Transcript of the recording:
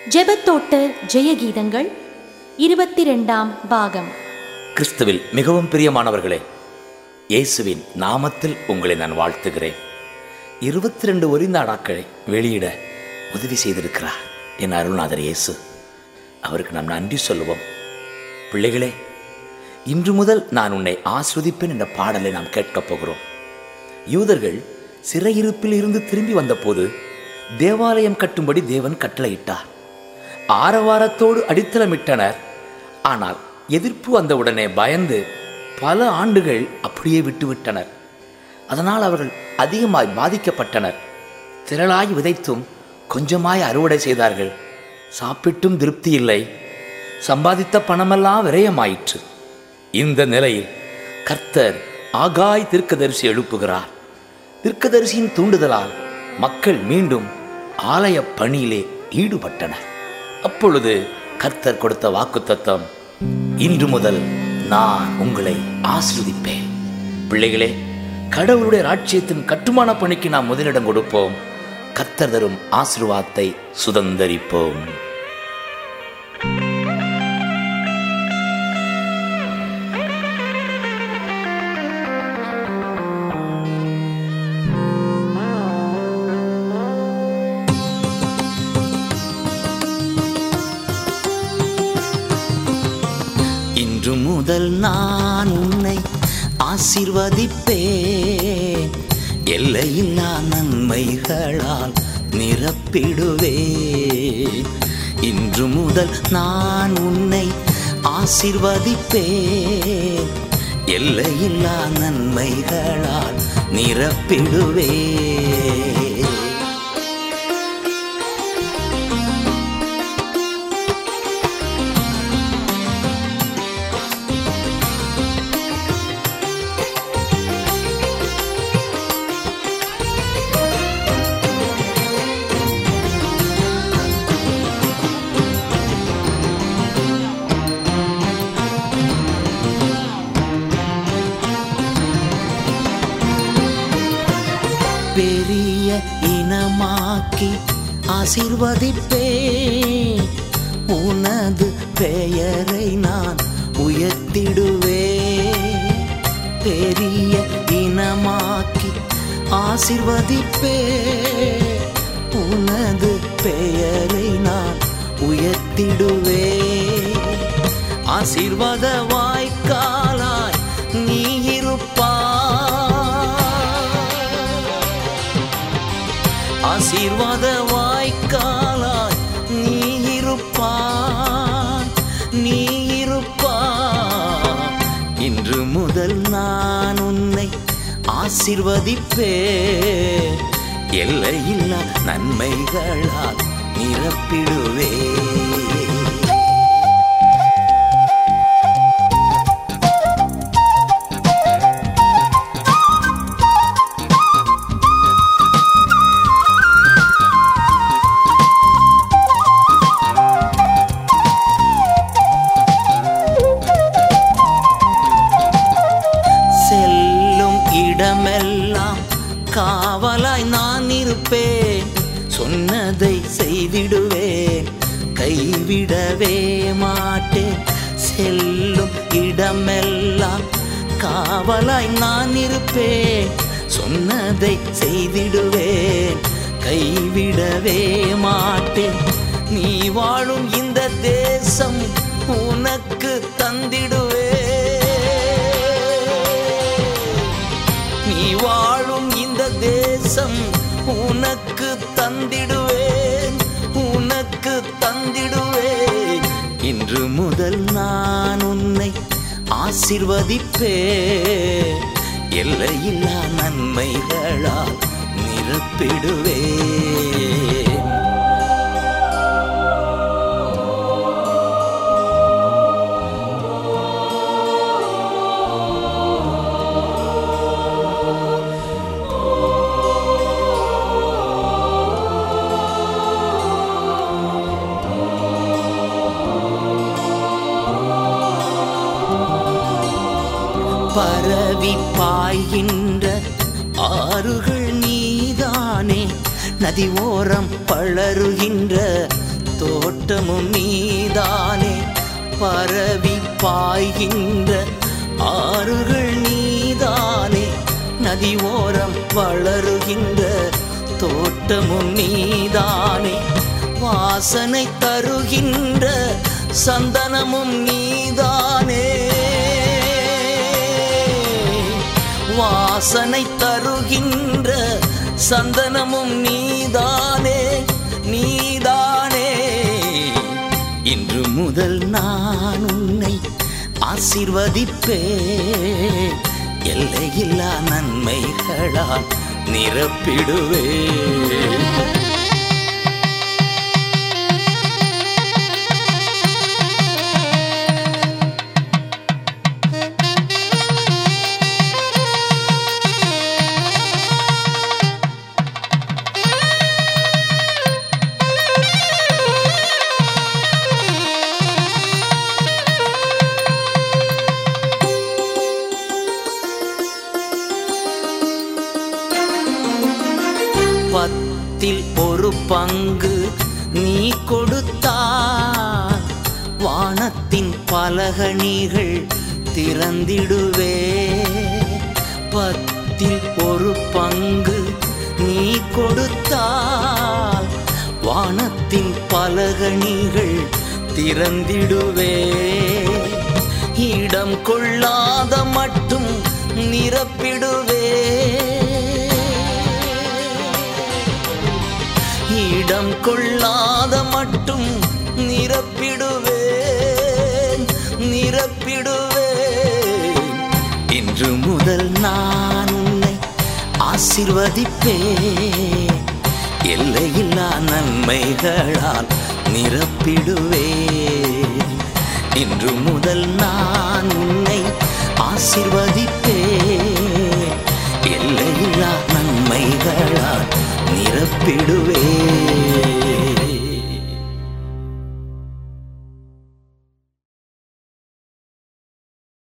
ஜெபத்தோட்ட ஜெயகீதங்கள் 22ஆம் பாகம். கிறிஸ்துவில் மிகவும் பிரியமானவர்களே, இயேசுவின் நாமத்தில் உங்களை நான் வாழ்த்துகிறேன். 22 ஒரிந்தாடாக்களை வெளியிட உதவி செய்திருக்கிறார் என் அருள்நாதர் இயேசு. அவருக்கு நாம் நன்றி சொல்லுவோம். பிள்ளைகளே, இன்று முதல் நான் உன்னை ஆஸ்வதிப்பேன் என்ற பாடலை நாம் கேட்கப் போகிறோம். யூதர்கள் சிறையிருப்பில் இருந்து திரும்பி வந்தபோது தேவாலயம் கட்டும்படி தேவன் கட்டளையிட்டார். ஆரவாரத்தோடு அடித்தளமிட்டனர். ஆனால் எதிர்ப்பு வந்தவுடனே பயந்து பல ஆண்டுகள் அப்படியே விட்டுவிட்டனர். அதனால் அவர்கள் அதிகமாய் பாதிக்கப்பட்டனர். திரளாய் விதைத்தும் கொஞ்சமாய் அறுவடை செய்தார்கள். சாப்பிட்டும் திருப்தி இல்லை. சம்பாதித்த பணமெல்லாம் விரயமாயிற்று. இந்த நிலையில் கர்த்தர் ஆகாய் தீர்க்கதரிசி எழுப்புகிறார். தீர்க்கதரிசியின் தூண்டுதலால் மக்கள் மீண்டும் ஆலய பணியிலே ஈடுபட்டனர். அப்பொழுது கர்த்தர் கொடுத்த வாக்குத்தத்தம், இன்று முதல் நான் உங்களை ஆசீர்வதிப்பேன். பிள்ளைகளே, கடவுளுடைய ராஜ்யத்தின் கட்டுமான பணிக்கு நாம் முதலிடம் கொடுப்போம். கர்த்தர் தரும் ஆசீர்வாதத்தை சுதந்தரிப்போம். இன்று முதல் நான் உன்னை ஆசீர்வதிப்பேன். எல்லையில்லா நன்மைகளால் நிரப்பிடுவேன். இன்று முதல் நான் உன்னை ஆசீர்வதிப்பேன். எல்லையில்லா நன்மைகளால் நிரப்பிடுவேன். பெரிய இனமாக்கி ஆசீர்வதிப்பேன். உனது பெயரை நான் உயர்த்திடுவேன். பெரிய இனமாக்கி ஆசீர்வதிப்பேன். உனது பெயரை நான் உயர்த்திடுவேன். ஆசீர்வாத வாய்க்காலாய் நீ இருப்பாய். ஆசீர்வாத வாய்க்காலாய் நீ இருப்பாய். நீ இருப்பாய். இன்று முதல் நான் உன்னை ஆசீர்வதிப்பேன். எல்லையில்லா நன்மைகளால் நிரப்பிடுவேன். இடமெல்லாம் காவலாய் நான் இருப்பேன். சொன்னதை செய்திடுவேன். கைவிடவே மாட்டேன். செல்லும் இடமெல்லாம் காவலாய் நான் இருப்பேன். சொன்னதை செய்திடுவேன். கைவிடவே மாட்டேன். நீ வாழும் இந்த தேசம் உனக்கு தந்திடுவேன். நீ வாழும் இந்த தேசம் உனக்கு தந்திடுவேன். உனக்கு தந்திடுவேன். இன்று முதல் நான் உன்னை ஆசீர்வதிப்பேன். எல்லையில்லா நன்மைகளால் நிரப்பிடுவேன். பரவி பாய்கின்ற ஆறுகள் நீதானே. நதி ஓரம் பளருகின்ற தோட்ட தோட்டமும் நீதானே, பரவி பாய்கின்ற ஆறுகள் நீதானே, நதி ஓரம் வளருகின்ற தோட்டமும் நீதானே, வாசனை தருகின்ற சந்தனமும் நீதானே, வாசனை தருகின்ற சந்தனமும் நீதானே, நீதானே. இன்று முதல் நான் உன்னை ஆசீர்வதிப்பேன், எல்லையில்லா நன்மைகளால் நிரப்பிடுவேன். பத்தில் ஒரு பங்கு நீ கொடுத்தால் வானத்தின் பலகணிகள் திறந்திடுவே. பத்தில் ஒரு பங்கு நீ கொடுத்தால் வானத்தின் பலகணிகள் திறந்திடுவே. இடம் கொள்ளாத மட்டும் நிரப்பிடுவே, இடம் கொள்ளாத மட்டும் நிரப்பிடுவேன், நிரப்பிடுவேன். இன்று முதல் நான் உன்னை ஆசீர்வதிப்பேன், எல்லையில்லா நன்மைகளால் நிரப்பிடுவேன். இன்று முதல் நான் உன்னை ஆசீர்வதிப்பேன், எல்லையில்லா நன்மைகளால் நிரப்பிடுவேன்.